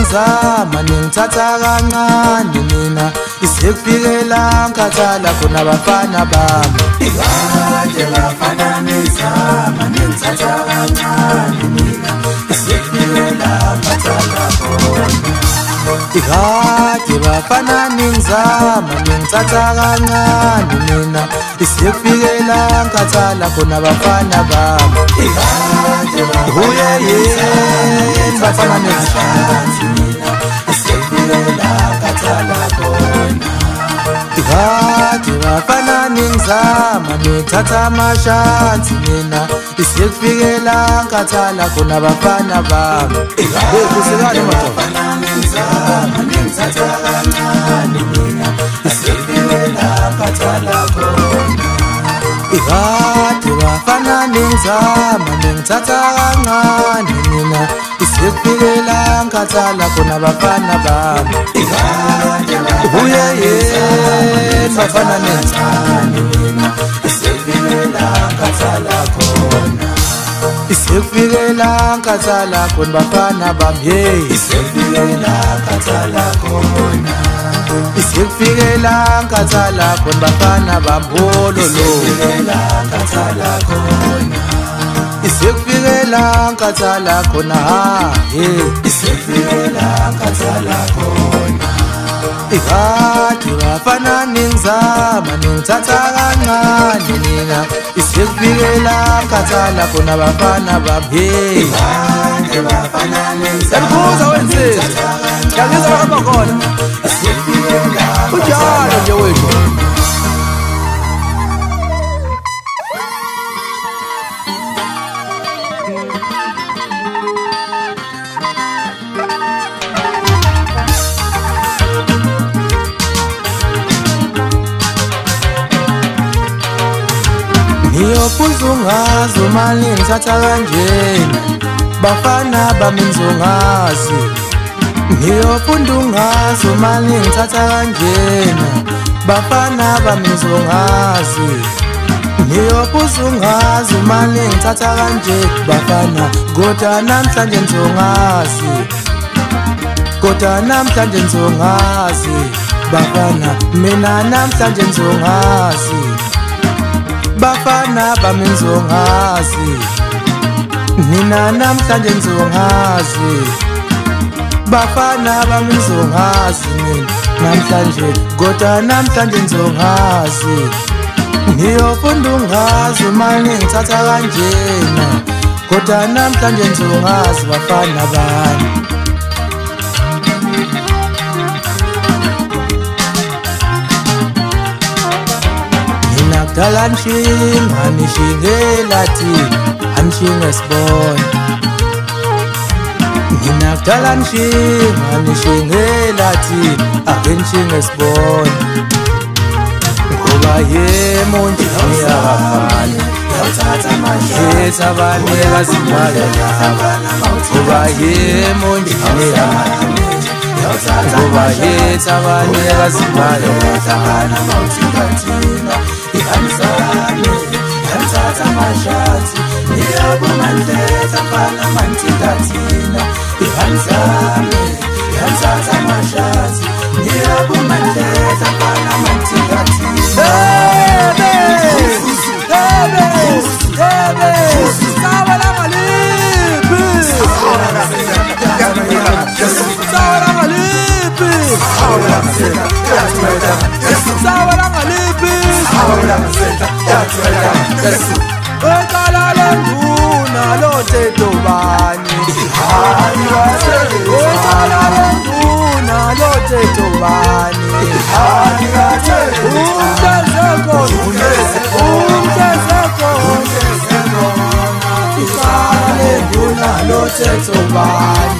ningizama ningithatha kancane mina isekufikela ngikhathala khona abafana bami Ikade bafana nizama ningithatha kancane mina isekufikela ngikhathala khona Ikade bafana ningizama ningithatha kancane mina isekufikela ngikhathala khona abafana bami Ikade Huye yini bafana ningizama mina isekufikela ngikhathala khona Ikade bafana ningizama nithatha amashansi mina isekufikela ngikhathala khona abafana bami Ikade bafana ningizama ningithatha kancane mina isekufikela ngikhathala khona Ikade bafana ningizama ningithatha kancane mina isekufikela ngikhathala khona abafana bami Huye yini bafana ningizama mina isekufikela ngikhathala khona isekufikela ngikhathala khona bafana bami hey isekufikela ngikhathala khona isekufikela ngikhathala khona bafana bami hololo isekufikela ngikhathala khona isekufikela ngikhathala khona ha hey isekufikela ngikhathala khona Ikade bafana ningizama ningithatha kancane mina isekufikela ngikhathala khona abafana bami hey Ikade bafana Yalibuza wenzeni Yangizwa hamba khona isekufikela Ujalo nje wethu Ngiyobuza ungazi uma ningithatha kanjena bafana bami ngizongazi Ngiyofunda ungazi uma ningithatha kanjena bafana bami ngizongazi Ngiyobuza ungazi uma ningithatha kanje bafana kodwa namhlanje ngizongazi Kodwa namhlanje ngizongazi bafana mina namhlanje ngizongazi Bafana bami ngizongazi Nina namhlanje ngizongazi Bafana bami ngizongazi mina namhlanje kodwa namhlanje ngizongazi Ngiyofunda ungazi uma ningithatha kanjena kodwa namhlanje ngizongazi bafana bami Dala nshinga nishingela thina anshinga sibona Nginakudala nshinga nishingela thina akenishinga sibona Ngoba yemo nje ngiyabafana Yawuthatha amashati Yetha abanika zimaya Ngoba yemo nje ngiyabafana Ngoba yetha abanika zimaya Yawuthatha mawuthingathina Ihamsane Yawuthatha amashati Niyabuma ndletha mfana manthingathina Ihamsane Yawuthatha amashati Niyabuma ndletha mfana manthingathina Sawa la ngalipi Sawa la ngalipi Sawa la ngalipi Wekala lenduna lotetho bani Wekala lenduna lotetho bani Umtezeko Wekala lenduna lotetho bani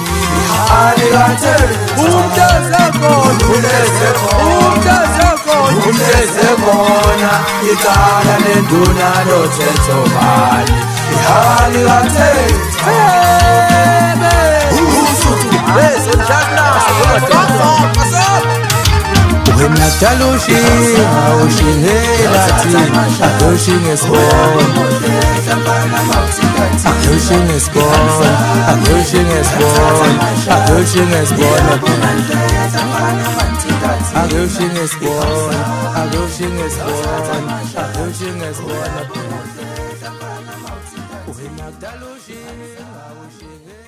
Umtezekona Ikala lenduna lotetho bani Ihali gathetho Wena dala ushinga ushingela thina adoshinge sibona Agushin is born, Agushin is born, Agushin is born. Agushin is born, Agushin is born, Agushin is born.